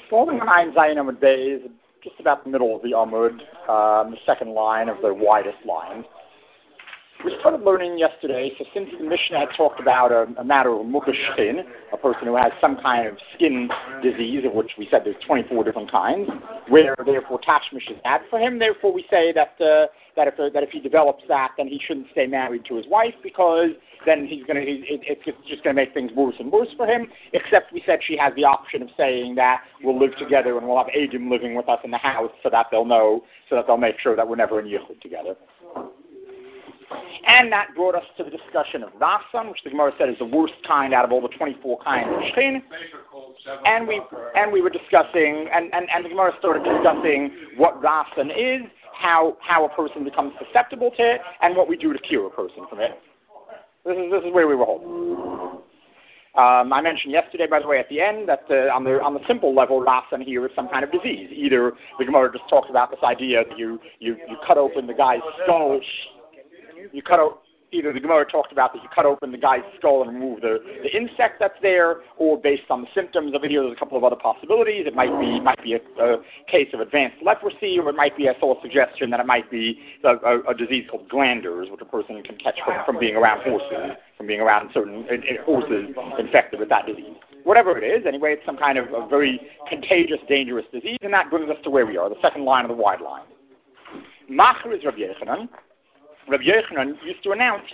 Folding behind Zayin Amud Bay is just about the middle of the Amud, the second line of the widest lines. We started learning yesterday, so since the Mishnah had talked about a matter of mukashchin, a person who has some kind of skin disease, of which we said there's 24 different kinds, where therefore tashmish is bad for him. Therefore, we say that if he develops that, then he shouldn't stay married to his wife, because then it's just going to make things worse and worse for him. Except we said she has the option of saying that we'll live together and we'll have Adim living with us in the house, so that they'll make sure that we're never in yichud together. And that brought us to the discussion of Rasan, which the Gemara said is the worst kind out of all the 24 kinds of Shchin. And we were discussing, and the Gemara started discussing what Rasan is, how a person becomes susceptible to it, and what we do to cure a person from it. This is where we were holding. I mentioned yesterday, by the way, at the end, that on the simple level, Rasan here is some kind of disease. Either the Gemara just talks about this idea that you cut open the guy's skull. Either the Gemara talked about that you cut open the guy's skull and remove the insect that's there, or based on the symptoms of it, there's a couple of other possibilities. It might be a case of advanced leprosy, or it might be a suggestion that it might be a disease called glanders, which a person can catch from being around horses, from being around certain horses infected with that disease. Whatever it is, anyway, it's some kind of a very contagious, dangerous disease, and that brings us to where we are, the second line of the wide line. Machar is Rabbi Yochanan. Rabbi Yochanan used to announce,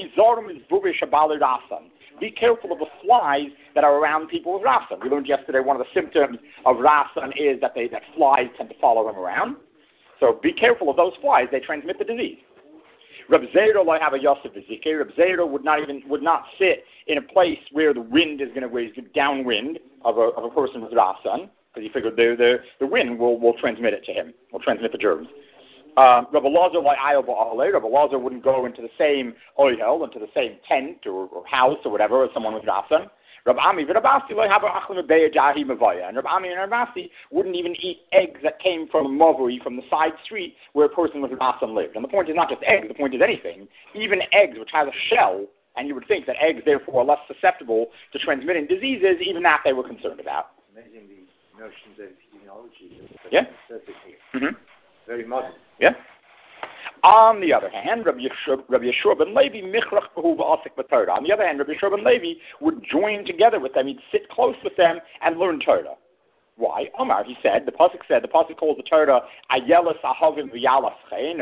be careful of the flies that are around people with Rasan. We learned yesterday one of the symptoms of Rasan is that flies tend to follow him around. So be careful of those flies. They transmit the disease. Reb Zera lo have a Yosef Vizike. Reb Zera would not sit in a place where the wind is going to raise the downwind of a person with Rasan, because he figured the wind will transmit it to him, will transmit the germs. Rabbi Lazar wouldn't go into the same oihel, into the same tent or house or whatever as someone with Rasan. Rabbi Ami and Rabbi Ami and Rabbi wouldn't even eat eggs that came from a mavui, from the side street where a person with Rasan lived. And the point is not just eggs, the point is anything. Even eggs which has a shell, and you would think that eggs therefore are less susceptible to transmitting diseases, even that they were concerned about. Amazing the notions of immunology. Yeah. Mm-hmm. Very modern. Yeah. On the other hand, Rabbi Yeshua ben Levi michrach behu v'asik b'Torah. On the other hand, Rabbi Yeshua ben Levi would join together with them. He'd sit close with them and learn Torah. Why? Omar, he said, the pasuk calls the Torah ayelas ahavim v'yalas chein.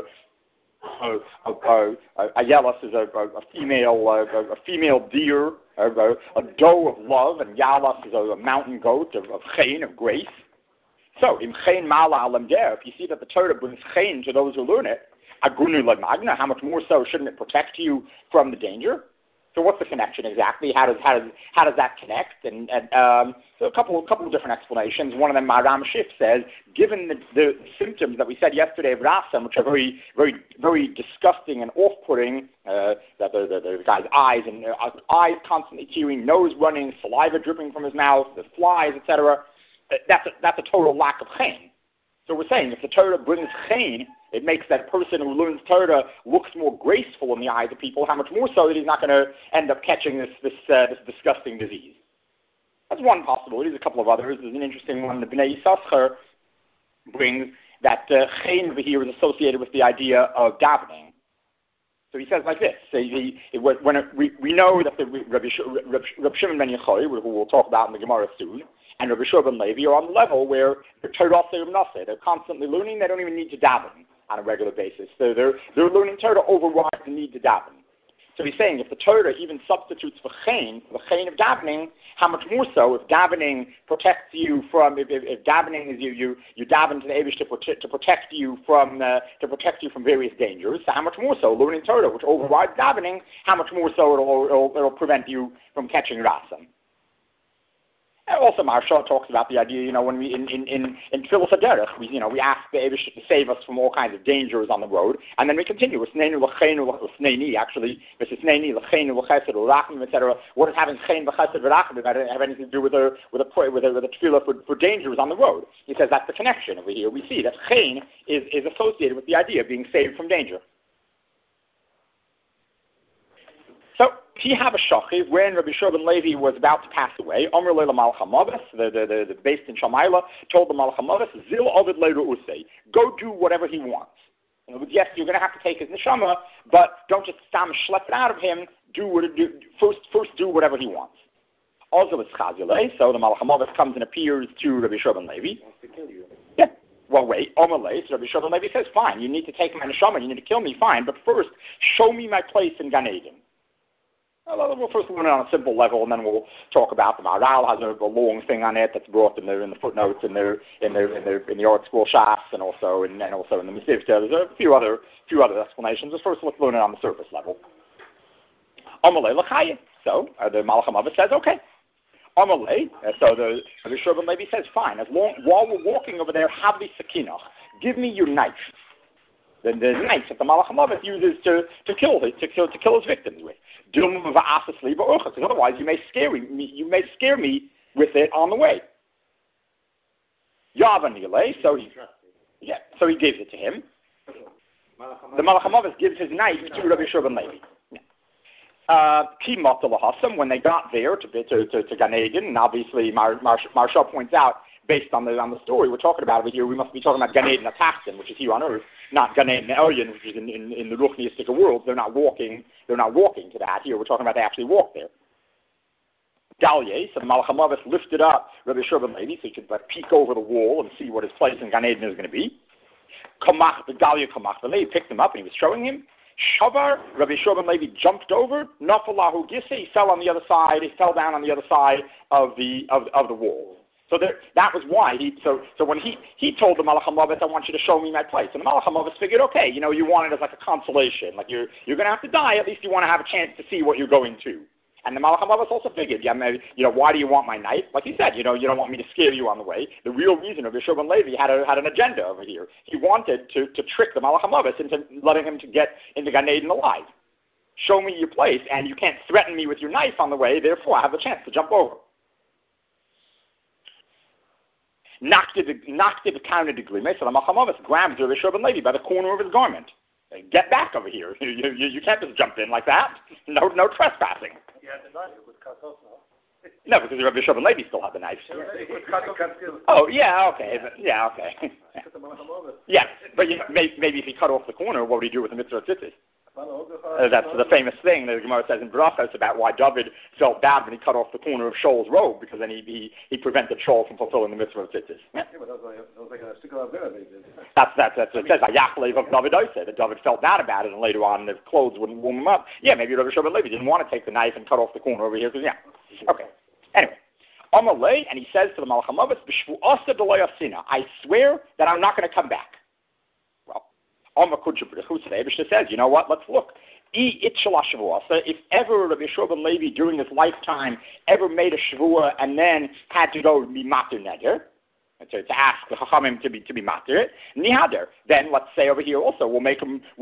Ayelas is a female deer, a doe of love, and yalas is a mountain goat of chein, of grace. So, im chen mala alam der, if you see that the Torah brings chen to those who learn it, agunu magna, how much more so shouldn't it protect you from the danger? So, what's the connection exactly? How does that connect? And so a couple of different explanations. One of them, Maram Shif says, given the symptoms that we said yesterday of Rasan, which are very, very, very disgusting and off-putting, that the guy's eyes constantly tearing, nose running, saliva dripping from his mouth, the flies, etc. That's a total lack of chen. So we're saying if the Torah brings chen, it makes that person who learns Torah looks more graceful in the eyes of people, how much more so that he's not going to end up catching this disgusting disease. That's one possibility. There's a couple of others. There's an interesting one. The Bnei Yissaschar brings that chen over here is associated with the idea of davening. So he says like this. We know that Reb Shimon ben Yochai, who we'll talk about in the Gemara soon, and Rabbi Yeshua ben Levi are on the level where they're constantly learning. They don't even need to daven on a regular basis. So they're learning Torah overrides the need to daven. So he's saying if the Torah even substitutes for chen, the chen of davening, how much more so if davening protects you from, if davening is you daven to the Eibush to protect you from various dangers. So how much more so learning Torah, which overrides davening, how much more so it'll prevent you from catching Rasan. Also, Maharsha talks about the idea, when we in Tfilas HaDerech, we ask the Eibush to save us from all kinds of dangers on the road, and then we continue. Actually, etc. What does having chen v'chesed v'rachim have anything to do with a tefillah for dangers on the road? He says that's the connection over here. We see that chen is associated with the idea of being saved from danger. So Tihab Shachiv, when Rabbi Shua ben Levi was about to pass away, Omer Leila Malach HaMavis, the based in Shamayla, told the Malach HaMavis, Zil Ovid Leira Usei, go do whatever he wants. In other words, yes, you're going to have to take his neshama, but don't just stam schlep it out of him. First do whatever he wants. Also, it's Chazilei, so the Malach HaMavis comes and appears to Rabbi Shua ben Levi. He wants to kill you. Yeah. Well, wait, Omerle, so Rabbi Shua ben Levi says, fine, you need to take my neshama, you need to kill me, fine, but first, show me my place in Gan Eden. We'll first learn it on a simple level, and then we'll talk about them. Aral has a long thing on it that's brought in the footnotes in the Art School Shas, and also in the Mesivta. There's a few other explanations. But first, let's learn it on the surface level. Amalei l'chayim. So the Malach HaMavis says, okay. Amalei. So the Shua ben Levi says, fine. While we're walking over there, have the sakinah. Give me your knife. The knife that the Malach HaMavis uses to kill his victims with. Because otherwise you may scare me with it on the way. So he gives it to him. The Malach HaMavis gives his knife to Rabbi Shua ben Levi. When they got there to Gan Eden, and obviously Maharsha points out, based on the story we're talking about over here, we must be talking about Gan Eden Atachton, which is here on earth, not Gan Eden Elyon, which is in the Ruchniistic world. They're not walking to that. Here we're talking about they actually walk there. Dalye, so the Malach HaMavis lifted up Rabbi Shua ben Levi so he could peek over the wall and see what his place in Gan Eden is going to be. Dalye Kamach ben Levi picked him up and he was showing him. Shavar, Rabbi Shua ben Levi jumped over. Nafalahu Gisse, he fell on the other side. He fell down on the other side of the wall. So that was why so when he told the Malach HaMavis, I want you to show me my place. And the Malach HaMavis figured, okay, you want it as like a consolation. Like you're going to have to die, at least you want to have a chance to see what you're going to. And the Malach HaMavis also figured, why do you want my knife? Like he said, you don't want me to scare you on the way. The real reason Rabbi Shua ben Levi had an agenda over here. He wanted to trick the Malach HaMavis into letting him to get into Gan Eden alive. Show me your place, and you can't threaten me with your knife on the way, therefore I have a chance to jump over. Knocked the counter to Glime, so the Malach HaMavis grabbed Rabbi Shua ben Levi by the corner of his garment. Get back over here. You can't just jump in like that. No trespassing. You had the knife, it would cut off now. No, because Rabbi Shua ben Levi still had the knife. Oh, yeah, okay. Okay. Yeah, but maybe if he cut off the corner, what would he do with the mitzvah of tzitzis? That's the famous thing that the Gemara says in Brachos about why David felt bad when he cut off the corner of Shaul's robe, because then he prevented Shaul from fulfilling the mitzvah of tzitzis. Yeah, but that was like a stick of they did. That's what it says. Yachlev of David Oiseh, that David felt bad about it, and later on the clothes wouldn't warm him up. Yeah, maybe Rabbi Shua ben Levi didn't want to take the knife and cut off the corner over here, because okay. Anyway. Amalei, and he says to the Malach HaMavis, I swear that I'm not going to come back. Says, you know what? Let's look. If ever Rabbi Shua ben Levi during his lifetime ever made a shvua and then had to go be matir neder, to ask the Chachamim to be matir it, nihader. Then let's say over here also we'll make him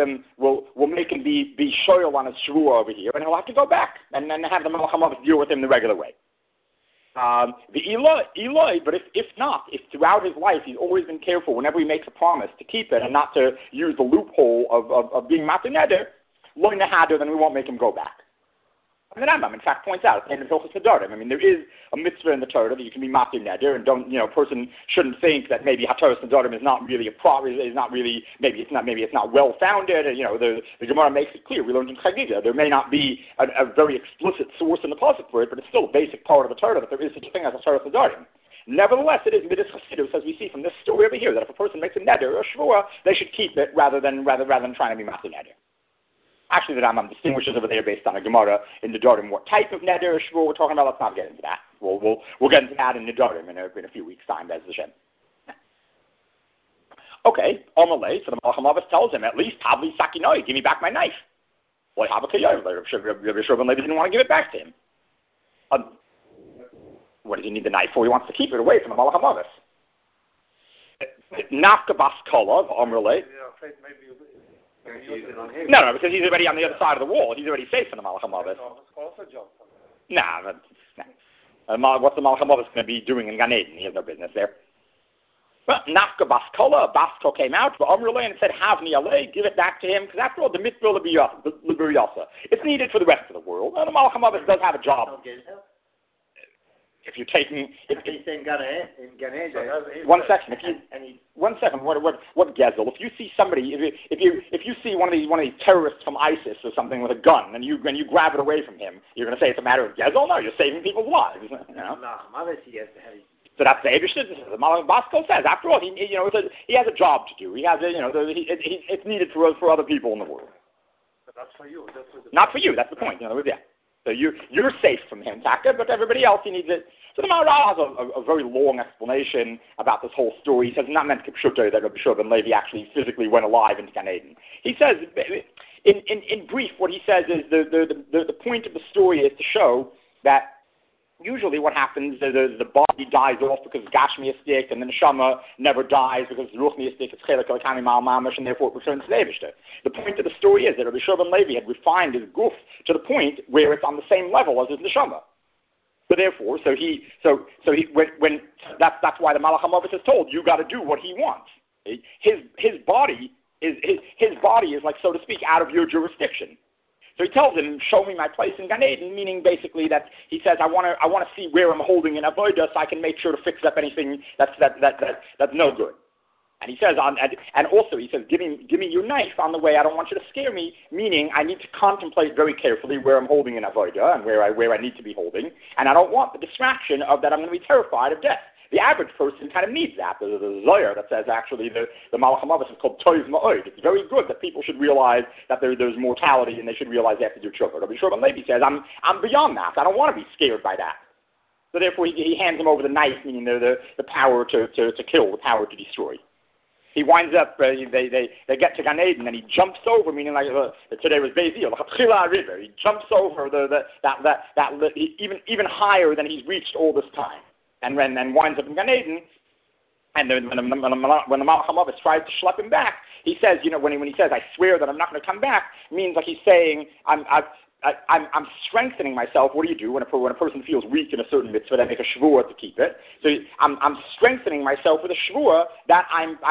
be shoyal on his shvua over here, and he'll have to go back and then have the Malach HaMavis deal with him the regular way. The Eloi, but if not, if throughout his life he's always been careful whenever he makes a promise to keep it and not to use the loophole of being matir neder, lo nehader, then we won't make him go back. And the Rambam, in fact, points out in Hilchos Nedarim. I mean, there is a mitzvah in the Torah that you can be matir neder, and a person shouldn't think that maybe Hataras Nedarim is not really maybe it's not well founded. The Gemara makes it clear. We learned in Chagiga there may not be a very explicit source in the pasuk for it, but it's still a basic part of the Torah that there is such a thing as Hataras Nedarim. Nevertheless, it is midas chasidus, as we see from this story over here, that if a person makes a neder or a shvua, they should keep it rather than trying to be matir neder. Actually, the Rambam distinguishes over there based on a Gemara in Nedarim what type of neder or shvua we're talking about. Let's not get into that. We'll get into that in Nedarim in a few weeks' time, as the Shem. Okay, Amalei, so the Malach HaMavis tells him, at least, Havli Sakinoi, give me back my knife. Well, Rabbi Shua ben Levi didn't want to give it back to him. What does he need the knife for? He wants to keep it away from the Malach HaMavis. Nafka Bas Kolov, Amalei. No, because he's already on the other side of the wall. He's already safe from the Malach HaMavis. What's the Malach HaMavis going to be doing in Gan Eden? He has no business there. But Nafka Baskola, Basko came out, but Amrulay and said, Havni Alay, give it back to him, because after all, the mitzvah Liberiyasa, it's needed for the rest of the world. And the Malach HaMavis does have a job. If you're taking... One second. One second. What Gezel? If you see somebody, if you see one of these terrorists from ISIS or something with a gun, and you grab it away from him, you're going to say it's a matter of Gezel? No, you're saving people's lives. You know? So that's the Eibishter. The Malach Basko says, after all, he has a job to do. He has, it's needed for other people in the world. But that's for you. Not for you. That's the point. Yeah. So you're safe from him, Taka, but everybody else, he needs it. So the Maharal has a very long explanation about this whole story. He says it's not meant to Kipshuto that Rabbi Shua ben Levi actually physically went alive into Gan Eden. He says, in brief, what he says is the point of the story is to show that usually what happens, the body dies off because Gashmi is sick, and the Neshama never dies because Ruchni is sick, it's Chelak Elakami Mal Mamash, and therefore it returns to the Eibishter. The point of the story is that Rabbi Shua ben Levi had refined his guf to the point where it's on the same level as his Neshama. So therefore, that's why the Malach HaMavis is told, you got to do what he wants. His body is like, so to speak, out of your jurisdiction. So he tells him, show me my place in Gan Eden, meaning basically that he says, I want to see where I'm holding an avodah so I can make sure to fix up anything that's no good. And he says, and also he says, give me your knife on the way. I don't want you to scare me, meaning I need to contemplate very carefully where I'm holding an avodah and where I need to be holding. And I don't want the distraction of that I'm going to be terrified of death. The average person kind of needs that. There's a Zohar that says actually the Malach HaMavis is called Toiv Ma'od. It's very good that people should realize that there's mortality and they should realize they have to do tshuva. Rabbi Shua ben Levi says, I'm beyond that. I don't want to be scared by that. So therefore he hands him over the knife, meaning the power to kill, the power to destroy. He winds up, they get to Gan Eden, and he jumps over, meaning like today was Beis Yil, river. He jumps over that even higher than he's reached all this time. And winds up in Gan Eden, and then when the Malach HaMavis tries to schlep him back, he says, when he says, I swear that I'm not going to come back, means like he's saying, I'm strengthening myself. What do you do when a person feels weak in a certain mitzvah? They make a shvuah to keep it. So I'm strengthening myself with a shvuah that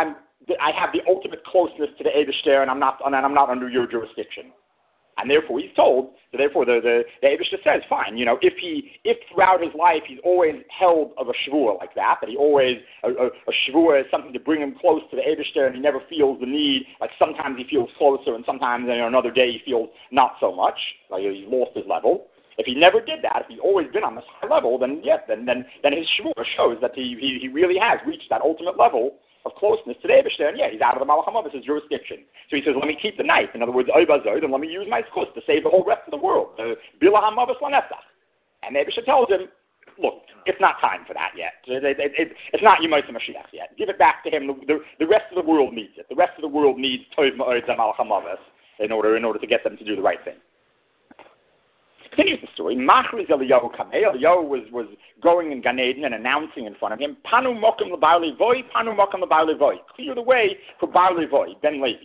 I have the ultimate closeness to the Eibishter, and I'm not under your jurisdiction. And therefore he's told, so therefore the Eibishter says, fine, if throughout his life he's always held of a shvuah like that he always, a shvuah is something to bring him close to the Eibishter, and he never feels the need, like sometimes he feels closer and sometimes another day he feels not so much, like he's lost his level. If he never did that, if he's always been on this high level, then his shvuah shows that he really has reached that ultimate level of closeness to the Eibishter, and he's out of the Malach HaMavis' jurisdiction. So he says, let me keep the knife. In other words, then let me use my zchus to save the whole rest of the world. Bila HaMavis Lanetzach. And the Eibishter tells him, look, it's not time for that yet. It's not Yemais HaMashiach yet. Give it back to him. The rest of the world needs it. The rest of the world needs Toiv Ma'od Malach HaMavis in order to get them to do the right thing. Continues the story. Machriz Eliyahu Kamei. Eliyahu was going in Gan Eden and announcing in front of him, Panu Mokim L'Bar Levoy, Panu Mokim L'Bar Levoy. Clear the way for Bar Levoy, Ben Levi.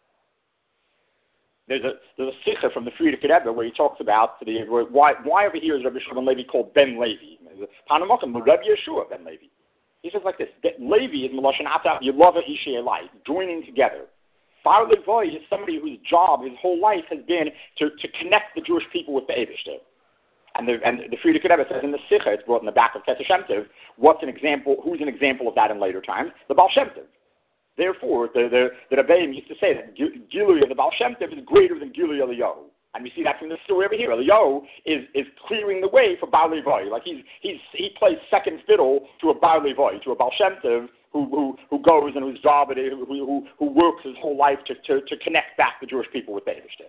There's a sikha from the Frierdiker Rebbe where he talks about why over here is Rabbi Shua ben Levi called Ben Levi. Panu Mokim Rabbi Yeshua Ben Levi. He says like this: Levi is Meloshen Ata Yelava Ishe Elai, joining together. Bar Levoy is somebody whose job, his whole life, has been to connect the Jewish people with the Eibishter. And the Frierdiker Rebbe says in the Sikha, it's brought in the back of Kesef Shem Tov, who's an example of that in later times? The Baal Shem Tov. Therefore, the Rebbeim used to say that Gilui of the Baal Shem Tov is greater than Gilui Eliyahu. And we see that from the story over here. Eliyahu is clearing the way for Bar Levoy. Like he plays second fiddle to a Bar Levoy, to a Baal Shem Tov, who goes and whose job it is, who works his whole life to connect back the Jewish people with the Eibishter.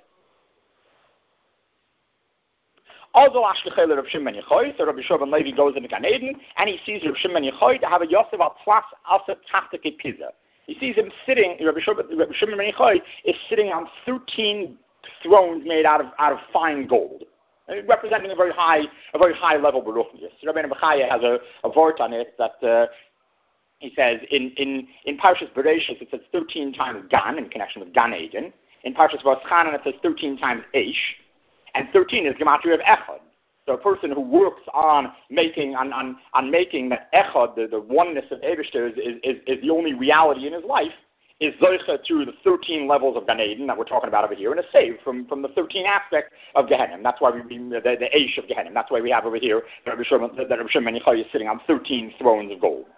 Also, Rav Shimon Yechoy, so Rabbi Shua ben Levi goes into Gan Eden, and he sees Rav Shimon Yechoy to have a Yosef al Tlas Asa Tachtake Pizza. He sees him sitting. Rabbi Shimon Yechoy is sitting on 13 thrones made out of fine gold, representing a very high level baruchnius. Rabbi Bechaya has a vort on it that. He says in Parshas Bereshis it says 13 times Gan in connection with Gan Eden. In Parshas Voschanan it says 13 times Eish, and 13 is gematria of Echad. So a person who works on making that echad, the oneness of Eibishter is the only reality in his life, is zoicha to the 13 levels of Gan Eden that we're talking about over here, and is saved from the 13 aspects of Gehenna. That's why we mean the Eish of Gehenna. That's why we have over here that Rabbi Shimon Yochai is sitting on 13 thrones of gold.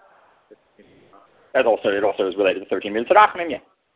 It also is related to 13 minutes of Rachamim, yeah.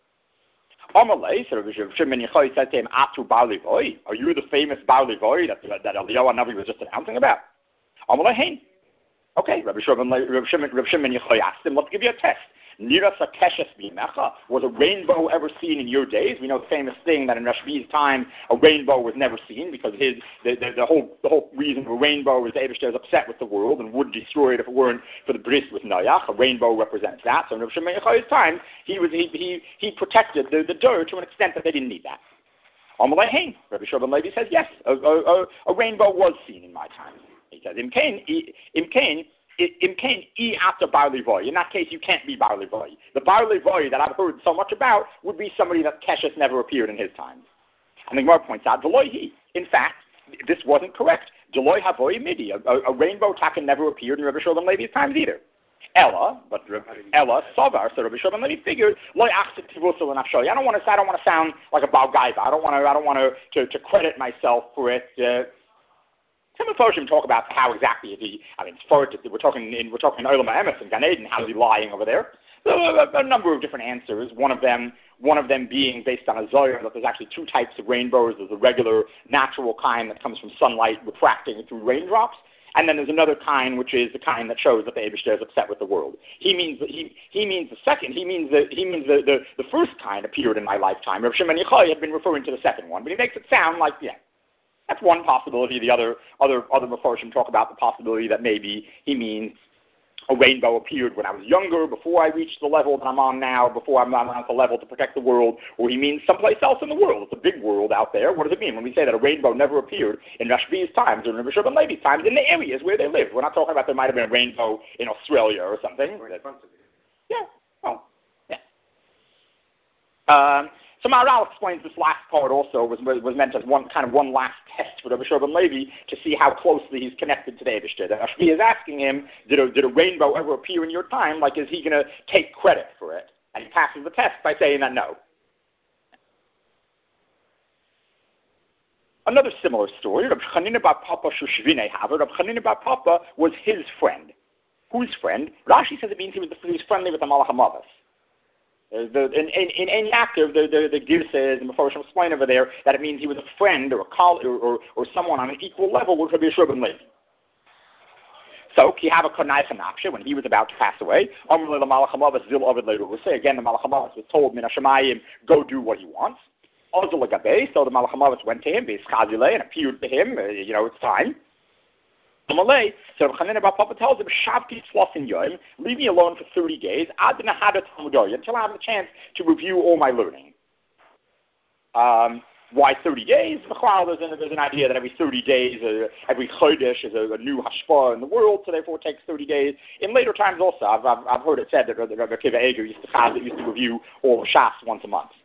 Amalei, so Rabbi Shimon Yochai said to him, Atu Bar Levi, are you the famous Bar Levi that Eliyahu Navi was just announcing about? Amalei, hein. Okay, Rabbi Shimon Yochai asked him, let's give you a test. Niras HaKeshes B'Yimecha, was a rainbow ever seen in your days? We know the famous thing that in Rashbi's time a rainbow was never seen because the whole reason for a rainbow is the Eibishter is upset with the world and would destroy it if it weren't for the bris with Noach. A rainbow represents that. So in Rabbi Shimon Yochai's time, he protected the Dur to an extent that they didn't need that. Amalei hein. Rabbi Shimon Levi says yes, a rainbow was seen in my time. He says Imkain. After Bar Levi. In that case, you can't be Bar Levi. The Bar Levi that I've heard so much about would be somebody that Keshes never appeared in his time. And the Gemara points out, Deloy he. In fact, this wasn't correct. Deloy Havoi Midi. A rainbow taken never appeared in Rabbi Shimon Levi's times either. Ella, Savar, so Rabbi Shimon Levi figured, Loy Achset Tivuso and Afshoy. I don't want to sound like a Baal Gaiva. I don't want to credit myself for it. Some of Foshim talk about how exactly we're talking in Olam HaEmes and Gan Eden. How is he lying over there? So a number of different answers. One of them being based on a Zohar that there's actually two types of rainbows. There's a regular natural kind that comes from sunlight refracting through raindrops, and then there's another kind which is the kind that shows that the Eibishter is upset with the world. He means the second. He means the first kind appeared in my lifetime. Rav Shimon Yochai had been referring to the second one, but he makes it sound like that's one possibility. The other Mefarshim talk about the possibility that maybe he means a rainbow appeared when I was younger, before I reached the level that I'm on now, before I'm on the level to protect the world, or he means someplace else in the world. It's a big world out there. What does it mean when we say that a rainbow never appeared in Rashbi's times or in Rabbi Shimon Levi's times in the areas where they lived? We're not talking about there might have been a rainbow in Australia or something. So Maharal explains this last part also was meant as one last test for Rabbi Shimon Levi to see how closely he's connected to the Eibishter. That Rashbi is asking him, did a rainbow ever appear in your time? Like, is he going to take credit for it? And he passes the test by saying that no. Another similar story, Rabbi Chanina bar Papa Shushvine Haver. Rabbi Chanina bar Papa was his friend. Whose friend? Rashi says it means he was friendly with the Malach HaMavos. In any active, the Girsas and Mefarshim explain over there that it means he was a friend or a colleague or someone on an equal level with Rabbi Shimon Levi. So, Kihava Konai Chanapsha, when he was about to pass away, again, the Malach HaMavos was told, Min HaShamayim, go do what he wants. So the Malach HaMavos went to him, and appeared to him, it's time. So Chanina bar Papa tells him, leave me alone for 30 days, until I have the chance to review all my learning. Why 30 days? There's an idea that every 30 days, every Chodesh is a new hashpah in the world, so therefore it takes 30 days. In later times also, I've heard it said that Rabbi Akiva Eiger used to review all the Shas once a month.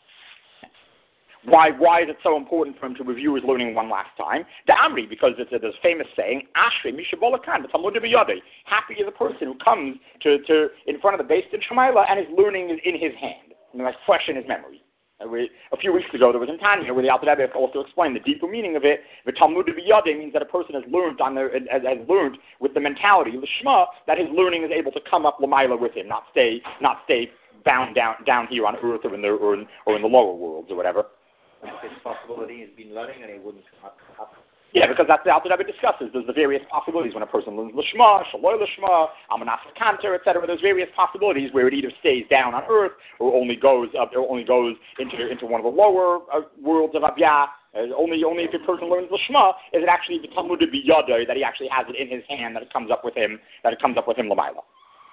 Why is it so important for him to review his learning one last time? The Amri, because there's a famous saying, Ashrei Mishabolakan, the Talmud of Yodei. Happy is a person who comes to in front of the Beis Din Shemaila and his learning is in his hand, and it's fresh in his memory. A few weeks ago, there was in Tanya where the Alter Rebbe also explained the deeper meaning of it. The Talmud of Yodei means that a person has learned has learned with the mentality of the Shema that his learning is able to come up Lamaila with him, not stay bound down here on earth or in the lower worlds or whatever. This possibility has been learning and he wouldn't have. Yeah, because that's the Alter Rebbe discusses. There's the various possibilities when a person learns Lishma, Shaloi Lishma, Amanas Kanter, etc. There's various possibilities where it either stays down on earth or only goes up, or only goes into one of the lower worlds of Abiyah. Only if a person learns Lishma is it actually the Talmud of Biyadai that he actually has it in his hand that it comes up with him Lamaila.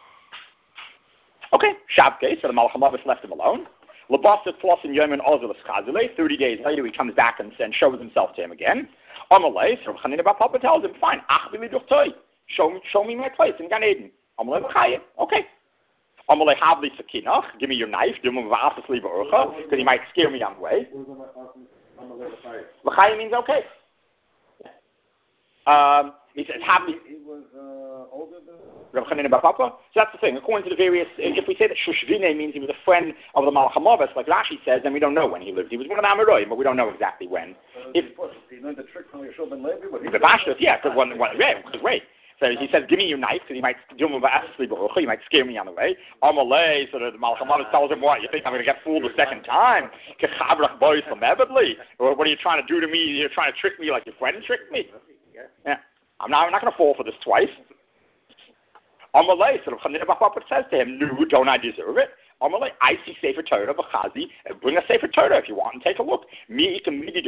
Okay, Shavke, so the Malach HaMavos left him alone. 30 days later, he comes back and shows himself to him again. Amalei, so Chanina bar Papa tells him, fine, show me my place in Gan Eden. Amalei, okay. Amalei, havli sakinach, give me your knife, because he might scare me on the way. L'chayim means okay. He says, he was older than Rav Chanina Bar Papa. So that's the thing. According to the various, if we say that Shushvine means he was a friend of the Malach HaMavis, like Rashi says, then we don't know when he lived. He was one of the Amoraim, but we don't know exactly when. He learned the trick from Yeshua ben Levi. The Bashas, yeah, because wait. So he says, give me your knife, because he might he might scare me on the way. Amalei, so the Malach HaMavis tells him, what, you think I'm going to get fooled a second time? Or what are you trying to do to me? You're trying to trick me like your friend tricked me? Yeah. I'm not going to fall for this twice. Amalei, so the says to him, no, don't I deserve it? Amalei, I see Sefer Torah b'chazi, bring a Sefer Torah if you want and take a look. Is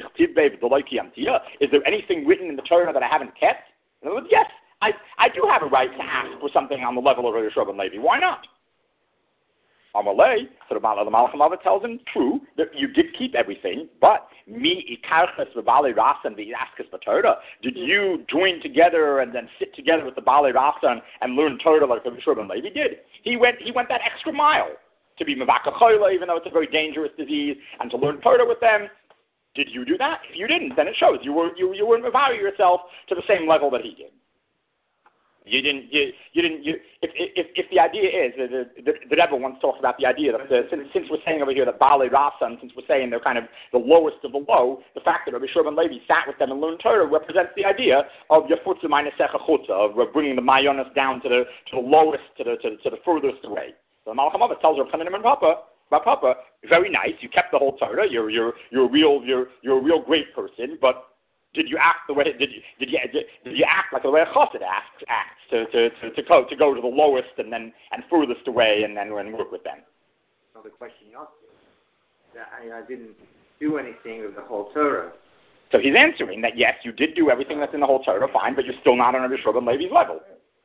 there anything written in the Torah that I haven't kept? In other words, yes, I do have a right to ask for something on the level of Yeshua ben Levi. Why not? Amalei, so the Malach HaMavis tells him, true, that you did keep everything, but mi ikarches v'balei rasan v'yaskas b'Torah. Did you join together and then sit together with the balei rasan and learn Torah like Yeshua ben Levi did? He went that extra mile to be mevaka chola, even though it's a very dangerous disease, and to learn Torah with them. Did you do that? If you didn't, then it shows you weren't mevaluing yourself to the same level that he did. You didn't. If the idea is the Rebbe once talks about the idea that since we're saying over here that Balei Rasan, since we're saying they're kind of the lowest of the low, the fact that Rabbi Shua ben Levi sat with them and learned Torah represents the idea of Yafutzu Ma'anesecha Chutza, of bringing the Mayonis down to the lowest, to the furthest away. So the Malach HaMavis tells Rav Chanina Bar Papa, very nice. You kept the whole Torah. You're a real great person, but did you act the way? Did you act like the way a chassid acts to go to the lowest and furthest away and work with them? Another question you asked. I didn't do anything with the whole Torah. So he's answering that yes, you did do everything that's in the whole Torah, fine, but you're still not on Rabbi Shua ben Levi's level.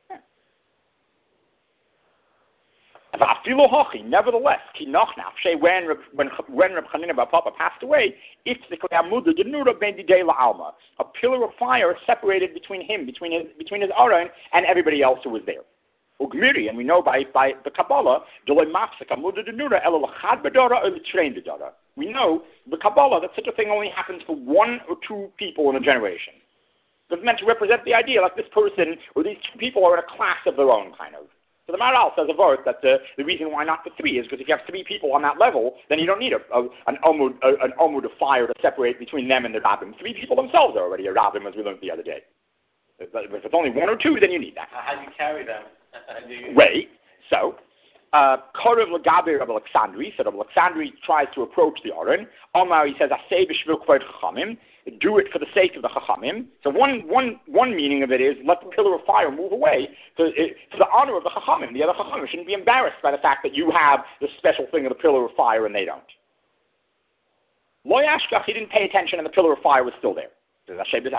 Nevertheless, when Reb Chanina Bar Papa passed away, a pillar of fire separated between his Aron and everybody else who was there. And we know by the Kabbalah, we know the Kabbalah that such a thing only happens for one or two people in a generation. It's meant to represent the idea like this person or these two people are in a class of their own, kind of. So the Maharal says a verse that the reason why not the three is because if you have three people on that level, then you don't need an Omud of fire to separate between them and the Rabbim. Three people themselves are already a Rabbim, as we learned the other day. If it's only one or two, then you need that. How do you carry them? Wait. So, Korev Lagabe Rabbi Alexandri, so Rabbi Alexandri tries to approach the Aron. Omar, he says, Aseh b'shvil kvod chachamim, do it for the sake of the chachamim. So one meaning of it is let the pillar of fire move away for the honor of the chachamim. The other chachamim shouldn't be embarrassed by the fact that you have this special thing of the pillar of fire and they don't. Lo yashkach, he didn't pay attention and the pillar of fire was still there. Do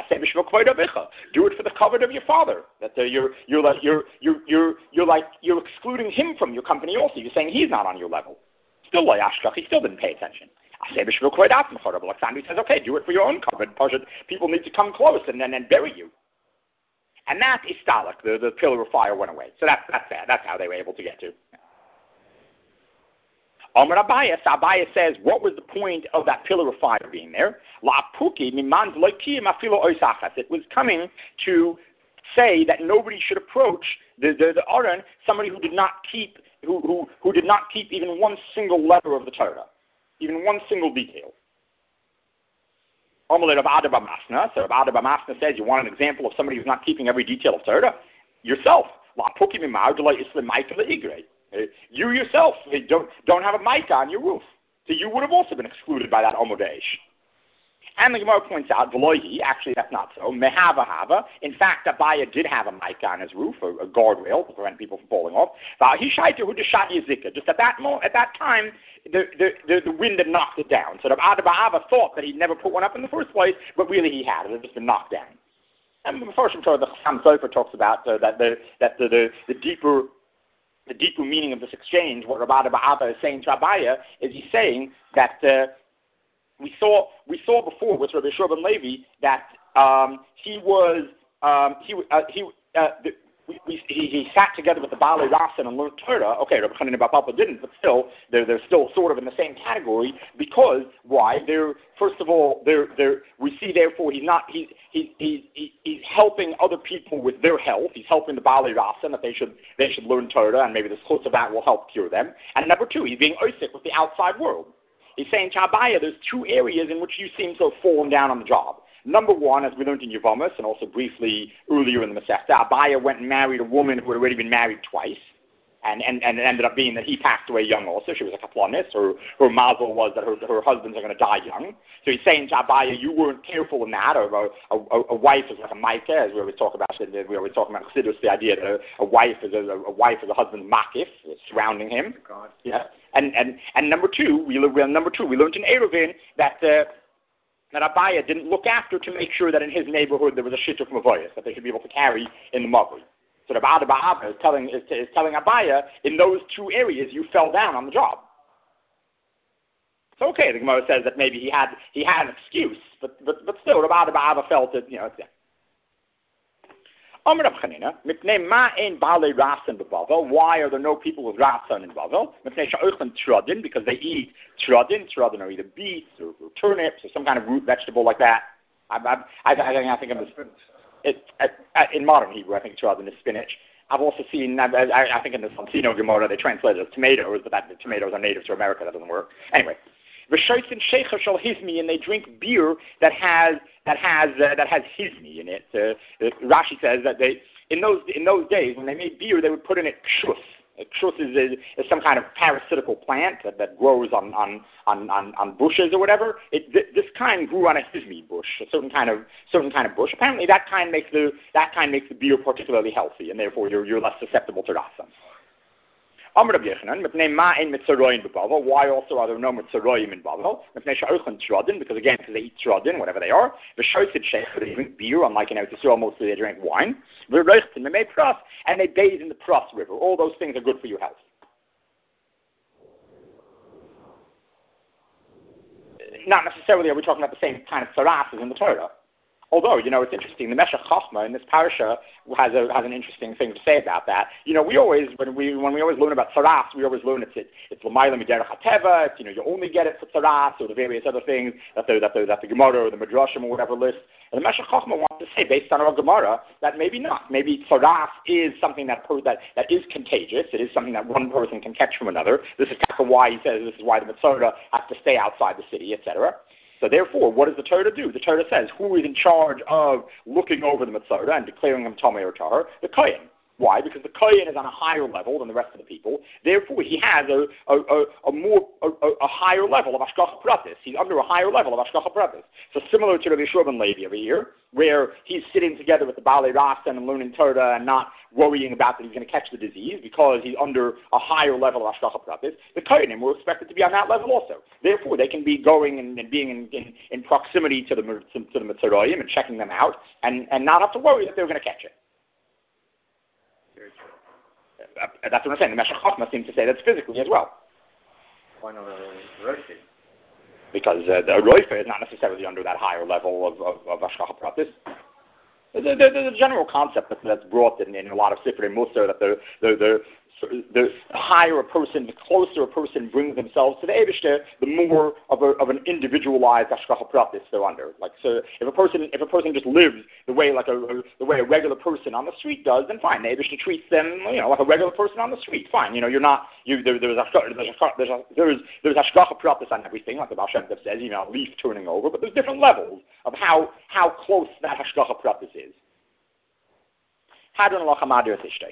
it for the covet of your father. That you're excluding him from your company also. You're saying he's not on your level. Still lo yashkach, he still didn't pay attention. Alexandri says, okay, do it for your own covet. People need to come close and then bury you. And that is Stalak. The pillar of fire went away. So that's that. That's how they were able to get to. Amar Abayas says, what was the point of that pillar of fire being there? It was coming to say that nobody should approach the Aron, somebody who did not keep even one single letter of the Torah, even one single detail. Amalei Rav Ada bar Masna. So Rav Ada bar Masna says, you want an example of somebody who's not keeping every detail of Torah? Yourself. You yourself don't have a mic on your roof. So you would have also been excluded by that Omodeish. And the Gemara points out, Velohi, actually that's not so. Mehava hava. In fact, Abaya did have a mic on his roof, a guardrail to prevent people from falling off. Just at that time, the wind had knocked it down. So the Abba thought that he'd never put one up in the first place, but really he had. It had just been knocked down. And the first the Chassam Sofer talks about that the deeper meaning of this exchange, what Rabbi Abba is saying to Abaya, is he's saying that we saw before with Rabbi Shua ben Levi that we he sat together with the Baalei Rasan and learned Torah. Okay, Rabbi Chanina Bar Papa didn't, but still, they're still sort of in the same category because why? First of all, we see therefore he's helping other people with their health. He's helping the Baalei Rasan that they should learn Torah, and maybe this chutz of that will help cure them. And number two, he's being oisik with the outside world. He's saying to Abaya, there's two areas in which you seem to have fallen down on the job. Number one, as we learned in Yevamos, and also briefly earlier in the Masechta, Abaya went and married a woman who had already been married twice, and it ended up being that he passed away young also. She was a kaplanis. Her mazel was that her husbands are going to die young. So he's saying to Abaya, you weren't careful in that. Or a wife is like a maika, as we always talk about. We always talk about Chassidus, the idea that a wife is a husband's makif, surrounding him. God. Yeah. And number two, we learned in Eruvin that Abaya didn't look after to make sure that in his neighborhood there was a shittuk mavoyas that they should be able to carry in the mavli. So the Ba'ad Ba'ava is telling Abaya, in those two areas you fell down on the job. It's okay. The Gemara says that maybe he had an excuse, but still the Ba'ad Ba'ava felt that it's there. Why are there no people with Rasan in Bavel? Because they eat trodin. Trodin are either beets or turnips or some kind of root vegetable like that. I think in modern Hebrew, I think trodin is spinach. I've also seen, I think in the Santino Gemara, they translate it as tomatoes, but the tomatoes are native to America. That doesn't work. Anyway. And they drink beer that has hizmi in it. Rashi says that in those days when they made beer, they would put in it kshus. Kshus is some kind of parasitical plant that grows on bushes or whatever. This kind grew on a hizmi bush, a certain kind of bush. Apparently, that kind makes the beer particularly healthy, and therefore you're less susceptible to rasa. Why also are there no mitzaroyim in Bavel? Because they eat trodin, whatever they are. They drink beer, unlike in Eretz Yisrael, mostly they drink wine. And they bathe in the Pras River. All those things are good for your health. Not necessarily are we talking about the same kind of tzaras as in the Torah. Although, it's interesting, the Meshech Chochmah in this parasha has an interesting thing to say about that. We always, when we always learn about tzaras, we always learn it's l'mayla miderech hateva, you only get it for tzaras, or the various other things that the Gemara or the Midrashim or whatever list. And the Meshech Chochmah wants to say, based on our Gemara, that maybe not. Maybe tzaras is something that is contagious. It is something that one person can catch from another. This is kind of why he says this is why the Mitzvah has to stay outside the city, etc. So therefore, what does the Torah do? The Torah says, who is in charge of looking over the Mitzvah and declaring him Tomei or Tahor? The Kohen. Why? Because the Kohen is on a higher level than the rest of the people. Therefore, he has a higher level of Hashgacha Pratis. He's under a higher level of Hashgacha Pratis. So similar to Rabbi Yeshua ben Levi over here, where he's sitting together with the Baalei Rasan and learning Torah and not worrying about that he's going to catch the disease because he's under a higher level of Hashgacha Pratis. The Kohenim were expected to be on that level also. Therefore, they can be going and being in proximity to the Mitzaroyim and checking them out and not have to worry that they're going to catch it. That's what I'm saying. The Meshech Chochmah seems to say that's physically as well. Why not a Roshi? Because the Roifa is not necessarily under that higher level of Hashgacha Pratis. There's a general concept that's brought in a lot of Sifrei Musar that the higher a person, the closer a person brings themselves to the Eibishter, the more of an individualized Hashgacha Pratis they're under. Like, so if a person just lives the way a regular person on the street does, then fine. The Eibishter treats them, like a regular person on the street. Fine. There's Hashgacha Pratis on everything, like the Baal Shem Tov says, a leaf turning over. But there's different levels of how close that Hashgacha Pratis is. Hadron Lachamadir Tishtei.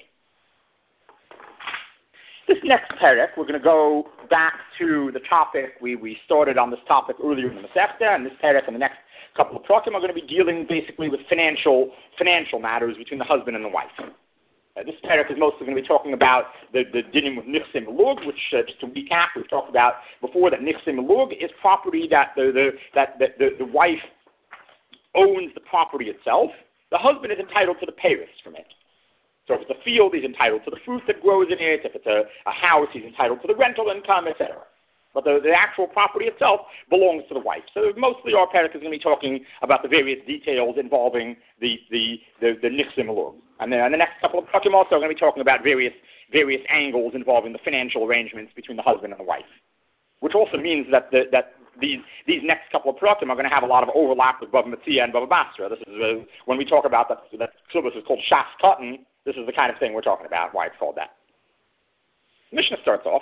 This next perek, we're going to go back to the topic. We started on this topic earlier in the Masechta, and this perek and the next couple of prakim are going to be dealing basically with financial matters between the husband and the wife. This perek is mostly going to be talking about the dinim with nichsim elug, which, just to recap, we've talked about before that nichsim elug is property that the wife owns the property itself. The husband is entitled to the payers from it. So if it's a field, he's entitled to the fruit that grows in it. If it's a house, he's entitled to the rental income, etc. But the actual property itself belongs to the wife. So mostly our parak is going to be talking about the various details involving the nichsim alug. And then the next couple of prakim also are going to be talking about various angles involving the financial arrangements between the husband and the wife. Which also means that these next couple of prakim are going to have a lot of overlap with Bava Metzia and Bava Basra. This is when we talk about that Ksubas is called Shas Katan. This is the kind of thing we're talking about, why it's called that. Mishnah starts off,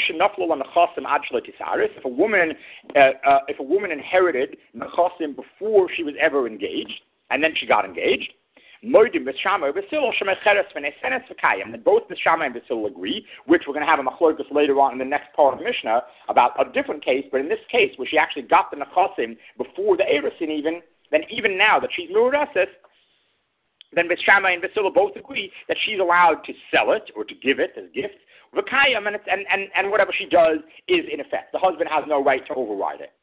if a woman inherited nechasim before she was ever engaged, and then she got engaged, and both Bishama and Basil agree, which we're going to have a machlokes later on in the next part of the Mishnah about a different case, but in this case where she actually got the nechasim before the erusin then even now that she's murasis, then Bishama and Basil both agree that she's allowed to sell it or to give it as gifts. And whatever she does is in effect. The husband has no right to override it.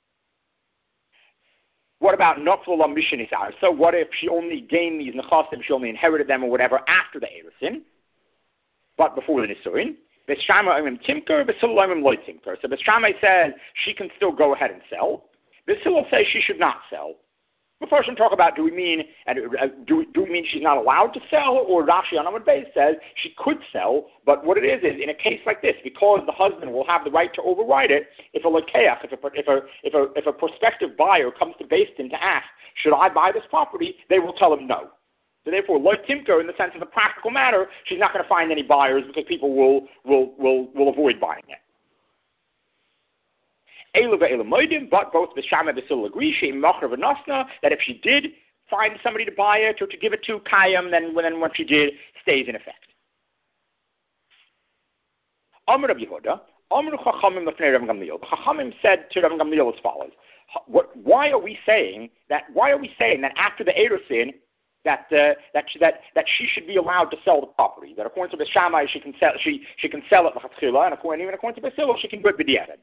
What about Naflula Mishanisar? So what if she only gained these nechasim, she only inherited them or whatever after the erusin, but before the nisuin? Bishama imim timker, Basil imim loy timker. So Bishama says she can still go ahead and sell. Basil says she should not sell. But first, we'll talk about do we mean she's not allowed to sell, or Rashi on Amud Beis says she could sell. But what it is in a case like this, because the husband will have the right to override it, if a lekeach, if a prospective buyer comes to Beis Din to ask, should I buy this property? They will tell him no. So therefore, loy timker, in the sense of the practical matter, she's not going to find any buyers because people will avoid buying it. But both Bishama and Basil agree that if she did find somebody to buy it or to give it to Kayam, then what she did stays in effect. Amr Rabbi Yehuda, Amr Chachamim Lefnei Rav Gamliel. Chachamim said to Rav Gamliel as follows: Why are we saying that after the erusin that she should be allowed to sell the property? That according to Bishama she can sell it l'chatchila, and even according to Basil she can do it b'diavad.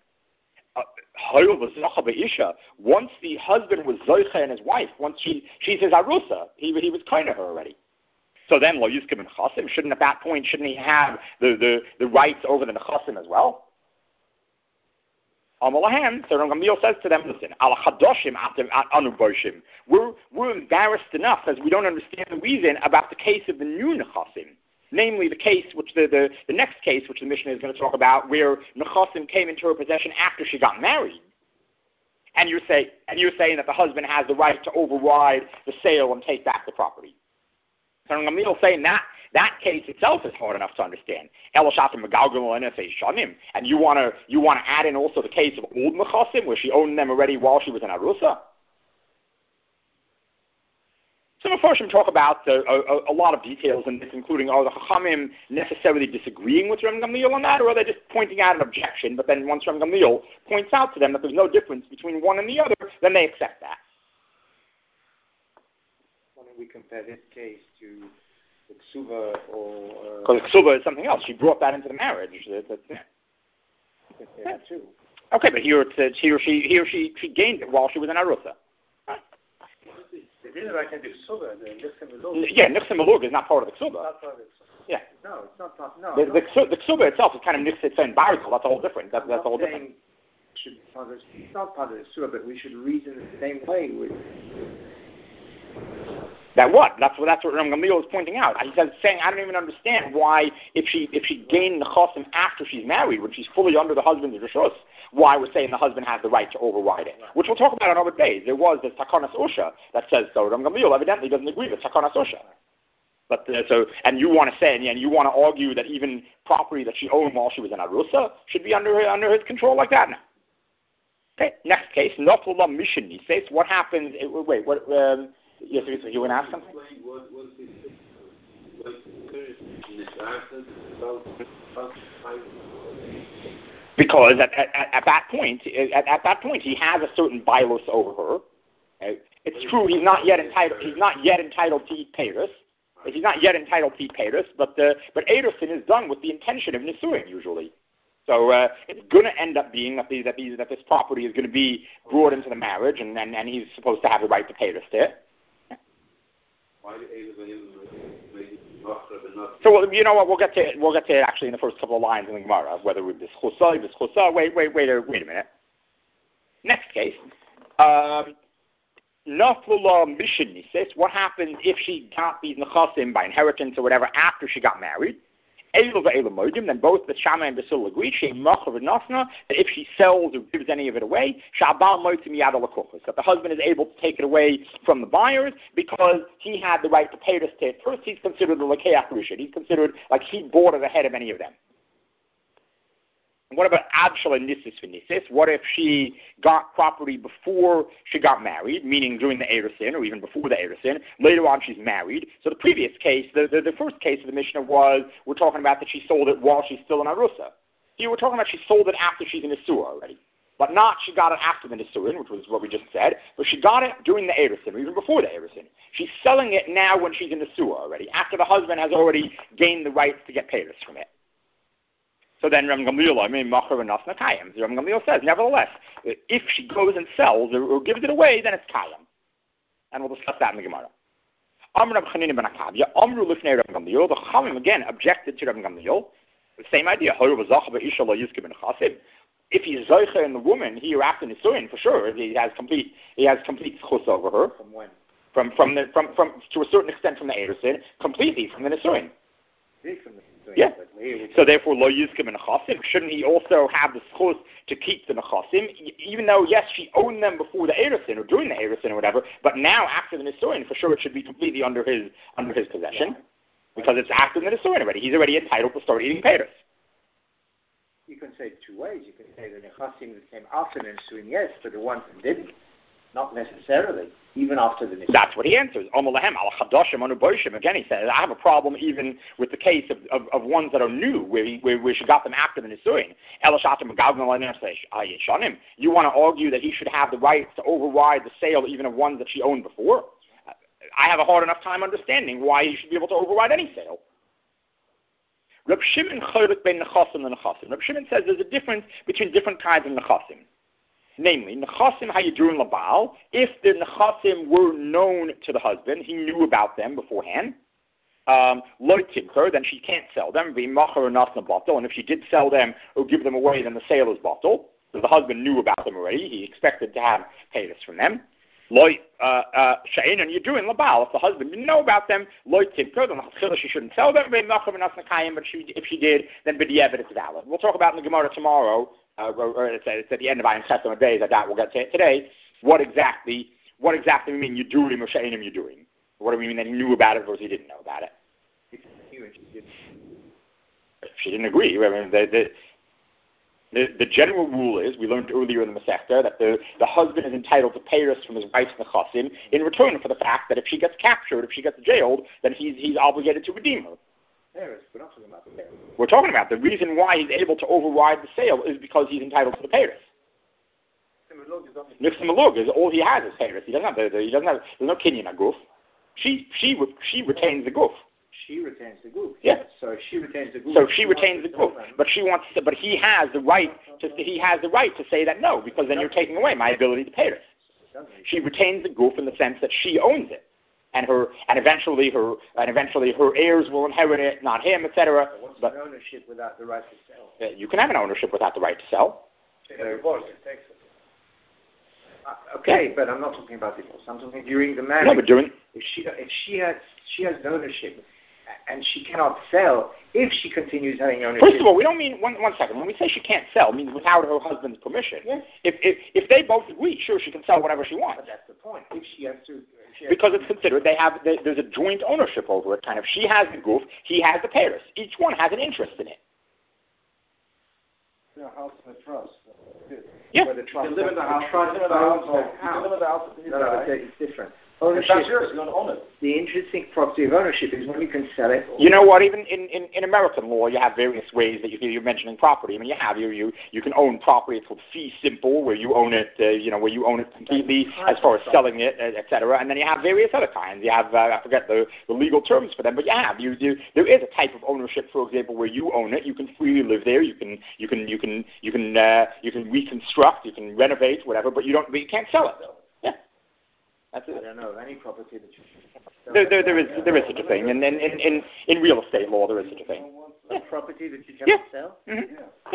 Once the husband was zoicha and his wife, once she's his arusa, he was kind of her already. So then lo yizkim and chasim, shouldn't he have the rights over the nechasim as well? Amalahem, so Gamliel says to them, listen, al chadoshim anu boshim. We're embarrassed enough as we don't understand the reason about the case of the new nechasim. Namely, the case, which the next case, which the Mishnah is going to talk about, where nechasim came into her possession after she got married, and you're saying that the husband has the right to override the sale and take back the property. So Gamliel saying that case itself is hard enough to understand. And you want to add in also the case of old nechasim, where she owned them already while she was an arusa. Some Mepharshim talk about a lot of details in this, including are the Chachamim necessarily disagreeing with Rav Gamliel on that, or are they just pointing out an objection, but then once Rav Gamliel points out to them that there's no difference between one and the other, then they accept that. Why don't we compare this case to the Ksuba or... Because Ksuba is something else. She brought that into the marriage. Yeah, too. Okay, but here it says he or she gained it while she was an Arusa. Yeah, Nichsim Malug is not part of the Ksuba. Yeah. No, it's not. No. The Ksuba itself is kind of Nichsim and Barikel. That's all different. That's all different. It's not part of the Ksuba, but we should reason the same way with... That what? That's what Rav Gamliel is pointing out. He's saying, I don't even understand why, if she gained the chosim after she's married, when she's fully under the husband's rishus, why we're saying the husband has the right to override it. Which we'll talk about on other days. There was this Takanas Osha that says so. Rav Gamliel evidently doesn't agree with Takanas Osha. But and you want to say, and you want to argue that even property that she owned while she was in Arusa should be under his control like that now. Okay, next case, Naflula Mishin says what happens? Wait, what? Yes, you want to ask something? Because at that point, he has a certain bilos over her. It's true he's not yet entitled to eat peiros. He's not yet entitled to eat peiros, but erusin is done with the intention of nisuin usually. So it's going to end up being that this property is going to be brought into the marriage, and he's supposed to have the right to peiros there. So well, you know what? We'll get to it actually in the first couple of lines in the Gemara. Whether with this chusa. Wait a minute. Next case. Nafula mission nisis. What happens if she got these nechasim by inheritance or whatever after she got married? Then both the Shammai and Basil agree that if she sells or gives any of it away, that the husband is able to take it away from the buyers because he had the right to pay this to it. First, he's considered the Lakeach Rishon. He's considered like he bought it ahead of any of them. What about Abshala Nisis for Nisis? What if she got property before she got married, meaning during the Erusin, or even before the Erusin? Later on, she's married. So the previous case, the first case of the Mishnah was, we're talking about that she sold it while she's still in Arusa. Here we're talking about she sold it after she's in Isur already. But not she got it after the Nisurin, which was what we just said, but she got it during the Erusin, or even before the Erusin. She's selling it now when she's in Isur already, after the husband has already gained the rights to get payers from it. So then Ram Gamliel, Ram Gamliel says, nevertheless, if she goes and sells or gives it away, then it's Kayam. And we'll discuss that in the Gemara. Amr Rav Chanina ben Akavia, Amru Lifnei Rav Gamliel, the Chamim again objected to Rav Gamliel. The same idea. If he's Zoicha in the woman, he or after Nisuin, for sure, he has complete schus over her. From when? From to a certain extent from the Erusin, completely from the Nisuin. Yeah. So therefore, lo yizkim nechasim. Shouldn't he also have the schus to keep the nechasim, even though yes, she owned them before the erusin or during the erusin or whatever, but now after the nisuin, for sure it should be completely under his possession because it's after the nisuin already. He's already entitled to start eating payers. You can say it two ways. You can say the nechasim that came after the nisuin, yes, but the ones that didn't, not necessarily. Even after the nisuin. That's what he answers. Again, he says, I have a problem even with the case of ones that are new, where she got them after the nisuin. You want to argue that he should have the right to override the sale even of ones that she owned before? I have a hard enough time understanding why he should be able to override any sale. Reb Shimon says there's a difference between different kinds of nechasim. Namely, nechasim hayidrun labal, if the nechasim were known to the husband, he knew about them beforehand, lo timker, then she can't sell them, v'imachar nasna batel, and if she did sell them or give them away, then the sale is batel. So the husband knew about them already, he expected to have payers from them. Lo she'ein, and you're doing labal, if the husband didn't know about them, lo timker, then she shouldn't sell them, v'imachar nasna kayim, but if she did, then b'di'evet it's valid. We'll talk about in the Gemara tomorrow, or it's at the end of Ayin Chesed days that we'll get to it today. What exactly we mean you do him or she'enim you doing? What do we mean that he knew about it versus he didn't know about it? If she didn't agree, I mean the general rule is, we learned earlier in the Masechta, that the husband is entitled to payers from his wife's nechasim in return for the fact that if she gets captured, if she gets jailed, then he's obligated to redeem her. We're not talking about the payers. We're talking about the reason why he's able to override the sale is because he's entitled to the payers. Nixon Malug is all he has is payers. He doesn't have there's no kinyan aguf. She retains the goof. She retains the goof. Yeah. So she retains the goof. So she retains the goof, but he has the right to say that no, because then you're taking away my ability to pay her. She retains the goof in the sense that she owns it. And eventually her heirs will inherit it, not him, etc. But ownership without the right to sell. You can have an ownership without the right to sell. Okay, but I'm not talking about divorce. I'm talking during the marriage. No, but if she has ownership and she cannot sell, if she continues having ownership. First of all, we don't mean one second. When we say she can't sell, it means without her husband's permission. Yes. If they both agree, sure, she can sell whatever she wants. But that's the point. If she has to. Because it's considered there's a joint ownership over it. Kind of, she has the goof, he has the payers. Each one has an interest in it. Yeah, house and a trust. Yeah. Where the trust. You live in the house. You live in the house. You live in the house. No, it's different. Ownership. It's yours. You don't own it. The interesting property of ownership is when you can sell it. You know what? Even in American law, you have various ways that you're mentioning property. I mean, you can own property. It's called fee simple, where you own it. Where you own it completely as far as selling it, etc. And then you have various other kinds. You have I forget the legal terms for them, but there is a type of ownership, for example, where you own it. You can freely live there. You can reconstruct. You can renovate, whatever. But you can't sell it though. That's I don't know, any property that you there is such a thing. And in real estate law, there is such a thing. A property that you cannot sell? Mm-hmm. Yeah.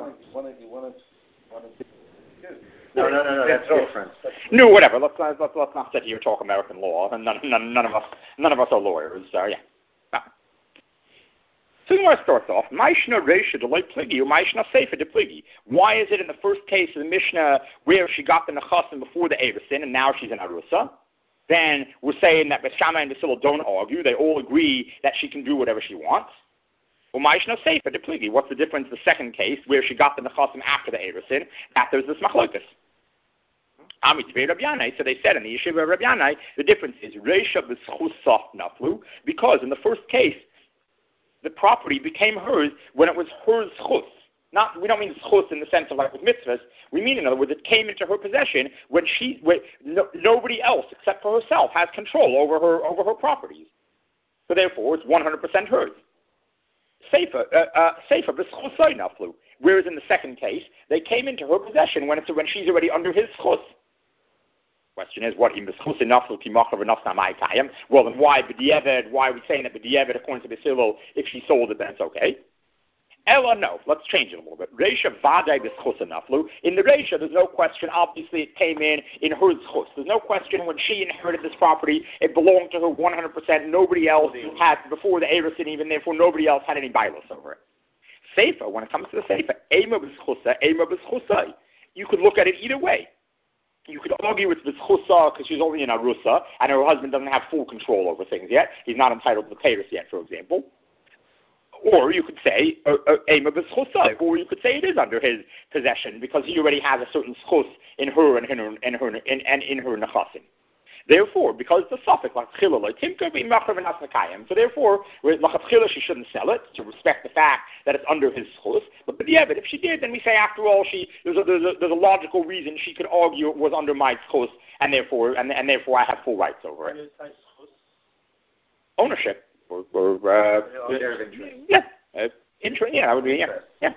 No, that's different. No, whatever. Let's not sit here and talk American law. And none of us are lawyers. So yeah. No. So Gemara starts off, Maishna Reisha Delay Pligi, or Maishna Sefer de Pligi. Why is it in the first case of the Mishnah where she got the Nechasim before the Erusin and now she's in Arusa? Then we're saying that Shammai and Basila don't argue. They all agree that she can do whatever she wants. Or Maishna Sefer de Pligi. What's the difference the second case where she got the Nechasim after the Erusin? That there's this Machlokas. So they said in the Yeshiva of Rabbi Yanai, the difference is Reisha B'schusah Naflu, because in the first case, the property became hers when it was her schus. We don't mean schus in the sense of like with mitzvahs. We mean, in other words, it came into her possession when nobody else except for herself has control over her properties. So therefore, it's 100% hers. Sefer b'schusay naflu. Whereas in the second case, they came into her possession when she's already under his schus. Question is, what in b'schusay naflu timachav v'nafna ma'ikayim? Well, then why b'diavad? Why are we saying that b'diavad, according to Basilo, if she sold it, then it's okay? Ella, no. Let's change it a little bit. Reisha vaday b'schusay naflu. In the Reisha, there's no question. Obviously, it came in her schus. There's no question when she inherited this property, it belonged to her 100%. Nobody else had before the Erusin, even therefore nobody else had any bilos over it. Sefer, when it comes to the Sefer, ema b'schusay. You could look at it either way. You could argue it's b'schusa because she's only in Arusa and her husband doesn't have full control over things yet. He's not entitled to the payers yet, for example. Or you could say ema b'schusa, or you could say it is under his possession because he already has a certain schus in her and in her nechasim. Therefore, because the suffix lachatchila timka b'imachar v'nasnakayim, so therefore lachatchila she shouldn't sell it to respect the fact that it's under his schus. But yeah, but if she did, then we say after all there's a logical reason she could argue it was under my schus, and therefore I have full rights over it. Ownership or interest. Yeah, that would be yeah.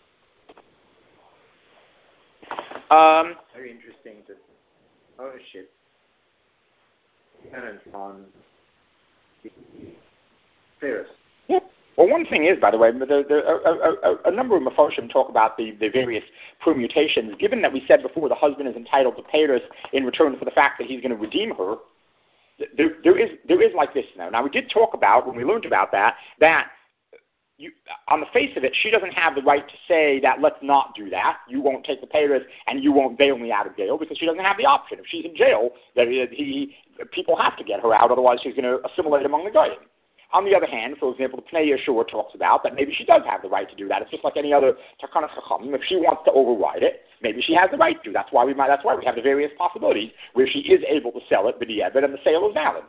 Very interesting that ownership dependent on the payers. Yeah. Well, one thing is, by the way, a number of Mefarshim talk about the various permutations. Given that we said before the husband is entitled to payers in return for the fact that he's going to redeem her, there is like this now. Now, we did talk about, when we learned about that on the face of it, she doesn't have the right to say that let's not do that. You won't take the payers and you won't bail me out of jail because she doesn't have the option. If she's in jail, people have to get her out, otherwise she's going to assimilate among the goyim. On the other hand, for example, the Pnei Yeshua talks about that maybe she does have the right to do that. It's just like any other Takanas Chachamim. If she wants to override it, maybe she has the right to. That's why we have the various possibilities where she is able to sell it, b'diavad, and the sale is valid.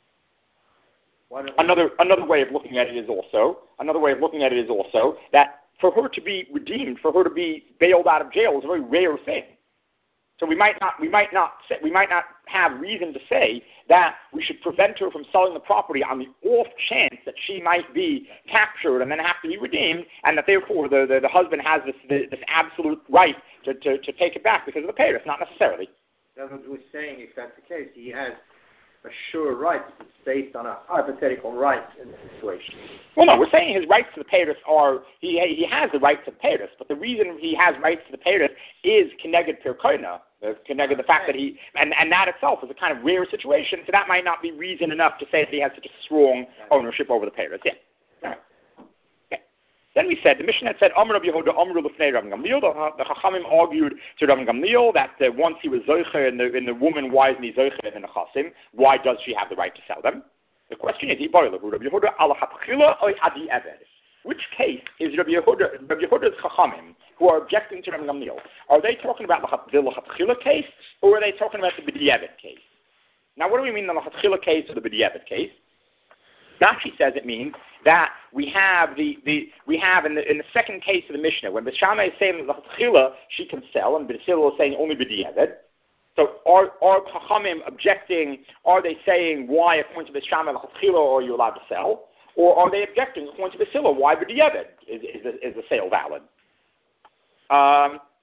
Another way of looking at it is also that for her to be redeemed, for her to be bailed out of jail is a very rare thing. So we might not have reason to say that we should prevent her from selling the property on the off chance that she might be captured and then have to be redeemed, and that therefore the husband has this absolute right to take it back because of the payers. Not necessarily. That's what we're saying. If that's the case, he has a sure right. It's based on a hypothetical right in the situation. Well, no, we're saying his rights to the payers are, he has the right to the payers, but the reason he has rights to the payers is connected per koina, connected the fact that and that itself is a kind of rare situation, so that might not be reason enough to say that he has such a strong ownership over the payers. Yeah. All right. Okay. Then we said, the Mishnah had said, Amr Rabbi Yehuda, Amr Lefnei Rabbi Gamliel. The Chachamim argued to Rabbi Gamliel that once he was Zocher and the woman, why isn't he Zocher in the Chasim? Why does she have the right to sell them? The question is, Rabbi Yehuda, ala hatchila or adi eved? Which case is Rabbi Yehuda's Chachamim who are objecting to Rabbi Gamliel? Are they talking about the L'chatchila case, or are they talking about the B'diavad case? Now, what do we mean the L'chatchila case or the B'diavad case? Rashi says it means that we have in the second case of the Mishnah, when B'Shamai is saying L'chatchila she can sell, and B'Silo is saying only B'diavad. So are Chachamim objecting? Are they saying why, according to B'Shamai L'chatchila, are you allowed to sell? Or are they objecting according to Basila? Why b'diavad is the sale valid?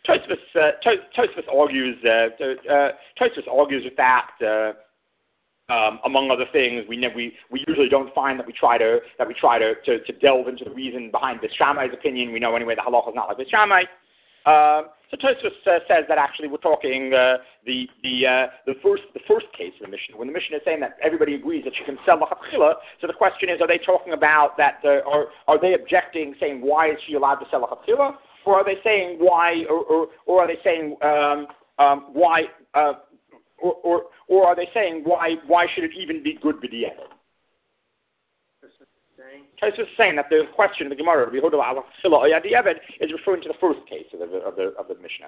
Tosfos argues with that. Among other things, we usually don't find that we try to delve into the reason behind Beis Shammai's opinion. We know anyway the halacha is not like Beis Shammai. So Tosfos says that actually we're talking the first case of the Mishnah, when the Mishnah is saying that everybody agrees that you can sell lachatchila. So the question is, are they talking about that, or are they objecting, saying why is she allowed to sell lachatchila, or are they saying why, or are they saying why? Or are they saying why should it even be good b'diavad? Tosfos is saying that the question of the Gemara is referring to the first case of the Mishnah.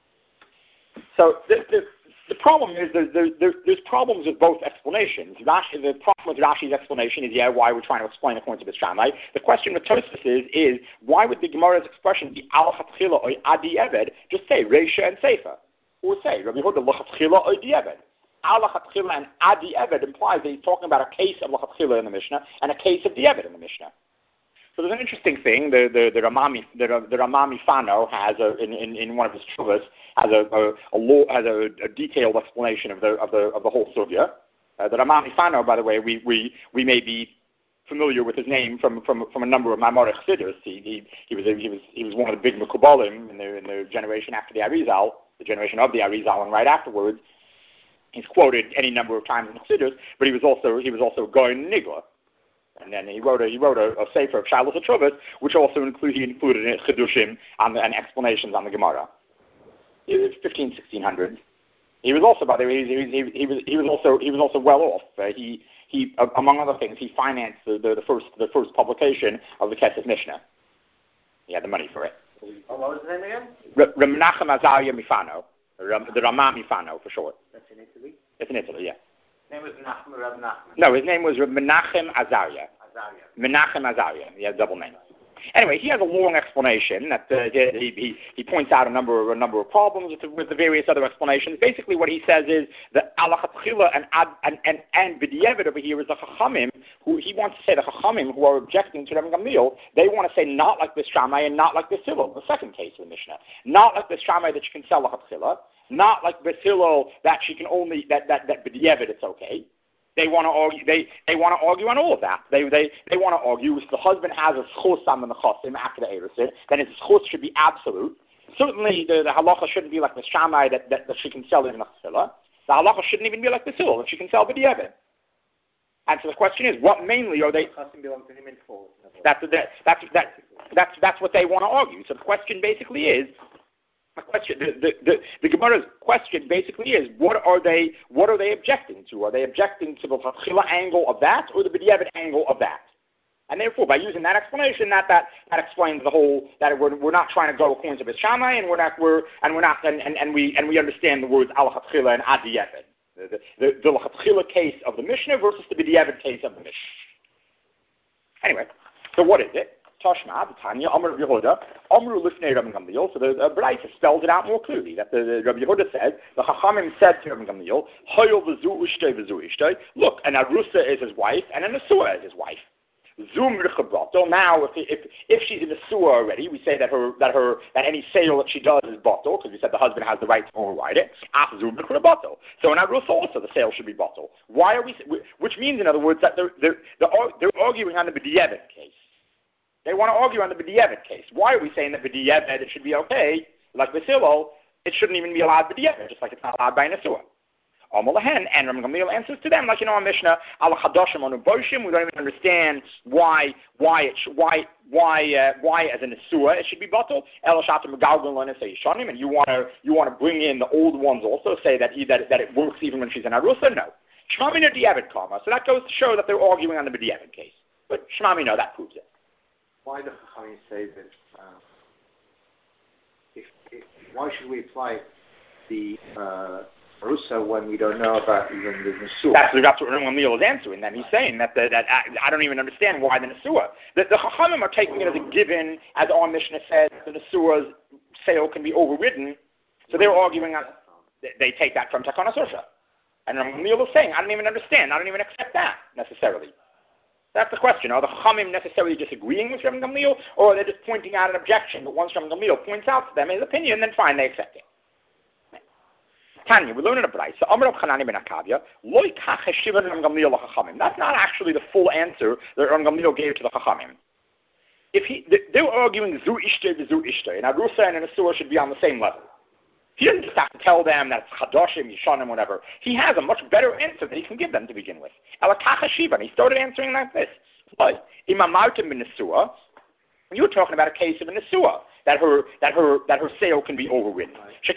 So the problem is there's problems with both explanations. The problem with Rashi's explanation is why we're trying to explain according to Beis Shammai. The question with Tosfos is why would the Gemara's expression be al chatchila or adi eved just say reisha and seifa? Or say, Rabbi Yehuda, lachatchila or diavad. Al lachatchila and adi eved implies that he's talking about a case of lachatchila in the Mishnah and a case of diavad in the Mishnah. So there's an interesting thing. The Ramami Fano has in one of his chuvas has a detailed explanation of the whole sugya. The Ramami Fano, by the way, we may be familiar with his name from a number of Maimonic Chassidus. He was one of the big Mekubalim in the generation after the Arizal. The generation of the Arizal, and right afterwards, he's quoted any number of times in Chassidus, but he was also Goin Nigla, and then he wrote a sefer of Shalos HaTshuvos, which also included in it Chidushim and explanations on the Gemara. It was 1600. He was also, by the way, he was also well off. He among other things, he financed the first publication of the Kesef Mishnah. He had the money for it. What was the name again? Menachem Azariah Mifano, the Ramah Mifano for short. That's in Italy? It's in Italy, yeah. His name was Reb Nachman. No, his name was Menachem Azariah. Menachem Azariah. He had a double name. Anyway, he has a long explanation that he points out a number of problems with the various other explanations. Basically, what he says is that alachatchila and b'diavad over here is the chachamim who he wants to say the chachamim who are objecting to Rabbi Gamliel. They want to say not like Beis Shammai and not like Beis Hillel, the second case of the Mishnah. Not like Beis Shammai that you can sell lachatchila. Not like Beis Hillel that she can only that b'diavad it's okay. They want to argue. They want to argue on all of that. They want to argue if the husband has a schus on the nechasim after the erusin, then his schus should be absolute. Certainly, the halacha shouldn't be like the Shammai that she can sell in nechila. The halacha shouldn't even be like the Hillel that she can sell b'diavad. And so the question is, what mainly are they? That's what they want to argue. So the question basically is. The Gemara's question basically is, what are they objecting to? Are they objecting to the Chila angle of that or the B'diavad angle of that? And therefore, by using that explanation, that explains the whole that we're not trying to go according to Beis Shammai, and we understand the words al Chila and ad Diavad. The Chila case of the Mishnah versus the B'diavad case of the Mishnah. Anyway, so what is it? Tashma, Tanya, Amr of Yehuda, Amru Lifnei Rabbi Gamliel. So the Braisa spells it out more clearly. That the Rabbi Yehuda said, the Chachamim said to Rabbi Gamliel, Hoyol v'zu ushtei. Look, an Arusa is his wife, and an Asua is his wife. Zum richabrato. Now, if she's in the Asua already, we say that any sale that she does is batal, because we said the husband has the right to override it. Af zum richabrato. So in Arusa also the sale should be batal. Why are we? Which means, in other words, that they're arguing on the B'diavad case. They want to argue on the B'diavad case. Why are we saying that B'diavad it should be okay? Like Beis Hillel, it shouldn't even be allowed B'diavad, just like it's not allowed by Nesua. Amalahen, and Rabbi Gamliel answers to them, like in our Mishnah, Al Chadashim Anu Boshim. We don't even understand why as a Nesua it should be batal. El Shatim Megalgal and say Yishanim, and you want to bring in the old ones also, say that it works even when she's in Arusa. No. Shmamina B'diavad karma. So that goes to show that they're arguing on the B'diavad case. But Shmamina, that proves it. Why do Chachamim say that? Why should we apply the Arusa when we don't know about even the Nesua? That's what Rabbi Gamliel is answering. Then he's saying that I don't even understand why the Nesua. The Chachamim are taking it as a given, as our Mishnah says, the Nesua's sale can be overridden. So they're arguing on. They take that from Takana Sosha. And Rabbi Gamliel is saying, I don't even understand. I don't even accept that necessarily. That's the question. Are the Chachamim necessarily disagreeing with Rabban Gamliel, or are they just pointing out an objection, but once Rabban Gamliel points out to them his opinion, then fine, they accept it. Tanya, we learn in a Braisa. That's not actually the full answer that Rabban Gamliel gave to the Chachamim. They were arguing Zu Ishte, Zu Ishte, and Arusa and an Asura should be on the same level. He doesn't just have to tell them that it's Chadoshim, Yishanim, whatever. He has a much better answer that he can give them to begin with. And he started answering like this. But you're talking about a case of a Nesua, that her sale can be overridden.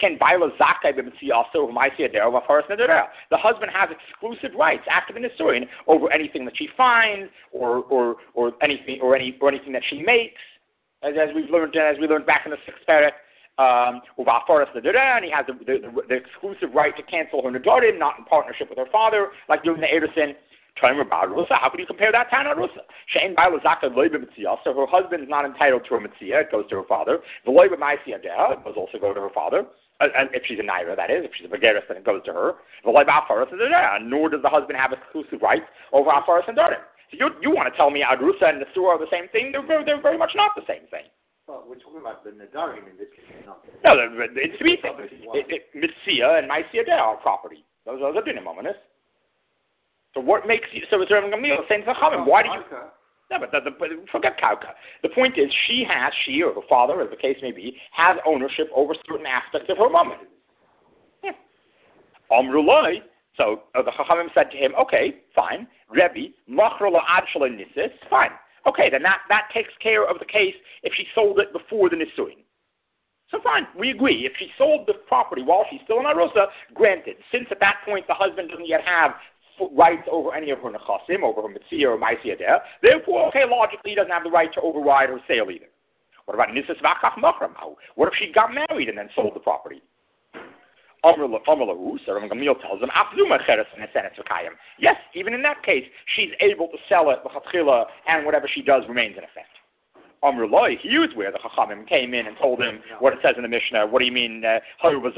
The husband has exclusive rights after the Nesuin over anything that she finds or anything that she makes, as we learned back in the 6th parak. And he has the exclusive right to cancel her nedarim, not in partnership with her father, like doing the Ederson. How could you compare that to Ana Rusa? So her husband is not entitled to her mitzvah; it goes to her father. It does also go to her father. And if she's a naira, that is. If she's a begeris, then it goes to her. Nor does the husband have exclusive rights over afaras and darim. So you want to tell me Adrusa and Nesua are the same thing? They're very much not the same thing. Well, we're talking about the Nadarim in this case, not the... No, it's 3 things. Mitzvah and Maaseh Adeh are property. Those are dinim ominous. So what makes you... So it's Rabban Gamliel saying to Chachamim, why did you... No, but forget Kauka. The point is, she or her father, as the case may be, has ownership over certain aspects of her moment. Yeah. Amrulai, so the Chachamim said to him, okay, fine. Rebbe, Machra la'ad shalei nisis, fine. Okay, then that takes care of the case if she sold it before the Nisuin. So fine, we agree. If she sold the property while she's still in Arusa, granted. Since at that point the husband doesn't yet have rights over any of her Nechasim, over her Mitzvah or Maaseh Adeh, therefore, okay, logically he doesn't have the right to override her sale either. What about Nisus V'achach Machram? What if she got married and then sold the property? So Rabban Gamliel tells them, yes, even in that case, she's able to sell it, and whatever she does remains in effect. Here's where the Chachamim came in and told him what it says in the Mishnah. What do you mean? Now it's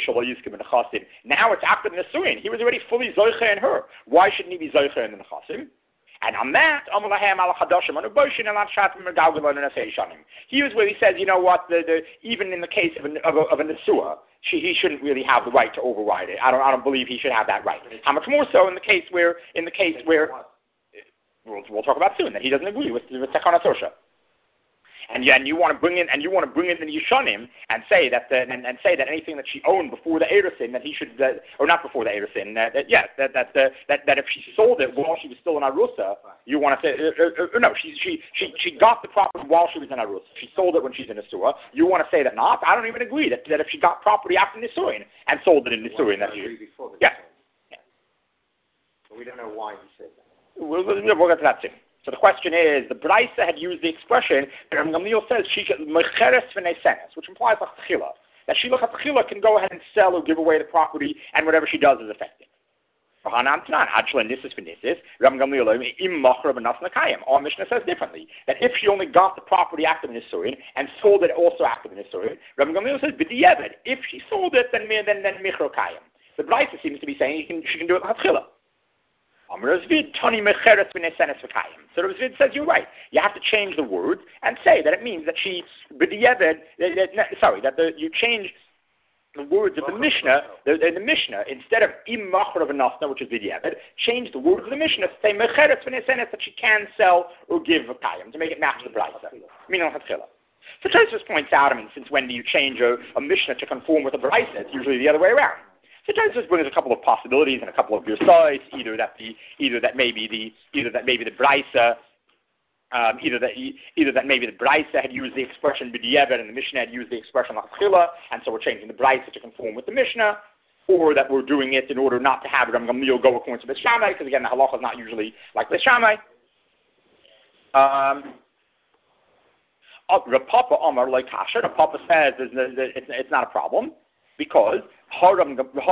after the Nesuin. He was already fully Zoicha in her. Why shouldn't he be Zoicha in the Nechasim? And on that, here's where he says, you know what, even in the case of a Nesua, he shouldn't really have the right to override it. I don't believe he should have that right. How much more so in the case where we'll talk about soon, that he doesn't agree with Tekana Tosha. And you want to bring in the Yishanim and say that anything that she owned before the Erusin, that he should, or not before the Erusin, that if she sold it while she was still in Arusa, you want to say no, she got the property while she was in Arusa. She sold it when she's in Nesua. You want to say that not? I don't even agree that if she got property after Nisuin and sold it in Nisuin, that she yeah. But we don't know why he said that. We'll get to that soon. So the question is, the Braisa had used the expression that Rabban Gamliel says she should mecheres v'nei senes, which implies lachatchila, that she lachatchila can go ahead and sell or give away the property, and whatever she does is effective. Our Mishnah says differently, that if she only got the property after the Nisuin and sold it also after the Nisuin, Rabban Gamliel says, if she sold it, then michro kayim. The Braisa seems to be saying she can do it lachatchila. So Rav Zvid says you're right. You have to change the words and say that it means that she you change the words of the Mishnah. The Mishnah, instead of im machar of anasna, which is b'diavad, change the words of the Mishnah to say mecheres v'nei senes, that she can sell or give a kayim to make it match the brayza. Meaning hatchila. So Tosfos points out, since when do you change a Mishnah to conform with a brayza? It's usually the other way around. So Tosfos brings a couple of possibilities and a couple of sides. Either that maybe the braysa, either that maybe the braysa had used the expression b'diavad and the Mishnah had used the expression lachila, and so we're changing the braysa to conform with the Mishnah, or that we're doing it in order not to have Rabban Gamliel go according to Beis Shammai, because again the halacha is not usually like Beis Shammai. Rav Papa Amar like Kasher. Rav Papa says it's not a problem. Because the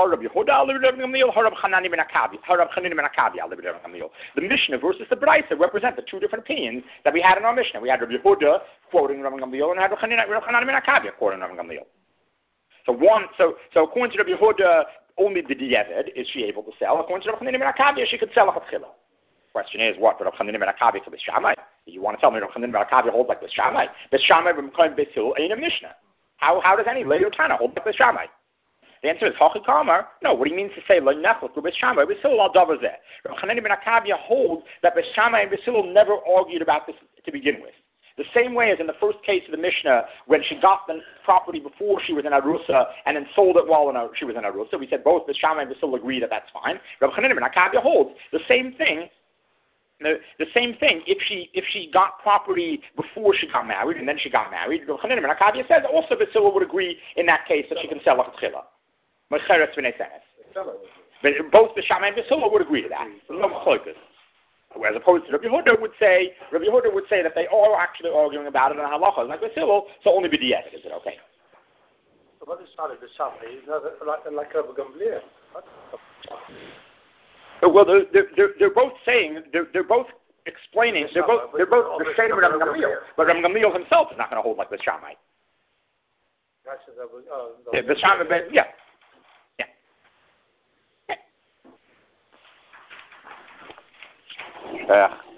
Mishnah versus the Braisa represent the two different opinions that we had in our Mishnah. We had Rabbi Yehuda quoting Rabban Gamliel and had Rabbi Chanan ben Akabi quoting Rabban Gamliel. So according to Rabbi Yehuda, only the Diavad is she able to sell. According to Rabbi Chanan ben Akabi, she could sell a Chatchila. Question is, what? Rav Chanina ben Akabi for Bishamai? You want to tell me Rav Chanina ben Akabi holds like Bishamai? Bishamai b'mekayim Bisil ain't a Mishnah. How does any later Tana hold like Bishamai? The answer is Hachi Kamar. No, what he means to say Lo Nechlik Bishamai Bisil al Davazeh. Rav Chanina ben Akabi holds that Bishamai and Bisil never argued about this to begin with. The same way as in the first case of the Mishnah, when she got the property before she was in Arusa and then sold it while she was in Arusa, we said both the Shammai and Basil agree that that's fine. Rav Chanina ben Akabi holds the same thing. The same thing if she got property before she got married and then she got married. Rav Chanina ben Akabi says also Basil would agree in that case that she can sell like a tchila. But both the Shammai and Basil would agree to that. No machlokas. As opposed to Rabbi Yehuda would say that they are actually arguing about it in halacha like Basil, so only b'di'evet is it okay. So what is started the Shammai? Is like Rabbi Gamliel? Well, they're both saying they're both explaining they're both the same Rabbi Gamliel, but Rabbi Gamliel himself is not going to hold like the Shammai. The Shammai, yeah. Yeah.